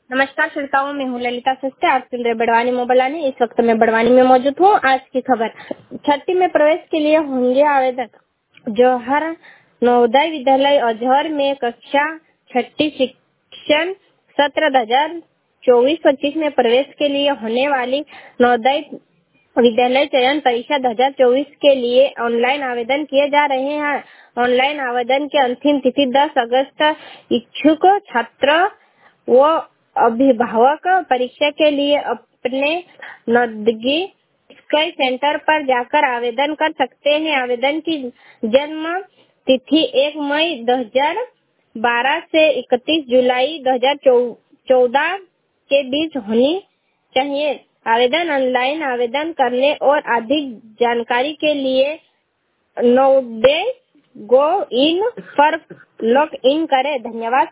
नमस्कार श्रोताओं, मैं हूँ ललिता सस्ते। आप सुन रहे बड़वानी मोबाइल। इस वक्त मैं बड़वानी में मौजूद हूँ। आज की खबर, छठी में प्रवेश के लिए होंगे आवेदन। जौहर नवोदय विद्यालय अजहर में कक्षा छठी शिक्षण सत्र 2024-25 में प्रवेश के लिए होने वाली नवोदय विद्यालय चयन परीक्षा 2024 के लिए ऑनलाइन आवेदन किए जा रहे हैं। ऑनलाइन आवेदन की अंतिम तिथि 10 अगस्त। इच्छुक छात्र व अभिभावक परीक्षा के लिए अपने नजदीकी स्काई सेंटर पर जाकर आवेदन कर सकते हैं। आवेदन की जन्म तिथि 1 मई 2012 से 31 जुलाई 2014 के बीच होनी चाहिए। आवेदन ऑनलाइन आवेदन करने और अधिक जानकारी के लिए नवोदय गो इन पर लॉग इन करें। धन्यवाद।